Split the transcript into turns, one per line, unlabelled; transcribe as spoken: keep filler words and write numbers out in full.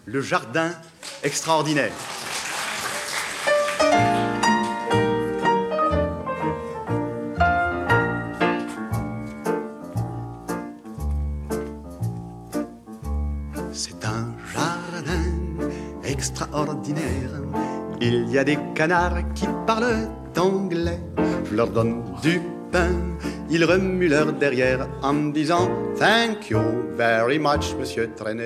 le jardin extraordinaire. C'est un jardin extraordinaire. Il y a des canards qui parlent anglais. Je leur donne du pain, ils remuent leur derrière en me disant « Thank you very much, monsieur Trenet ».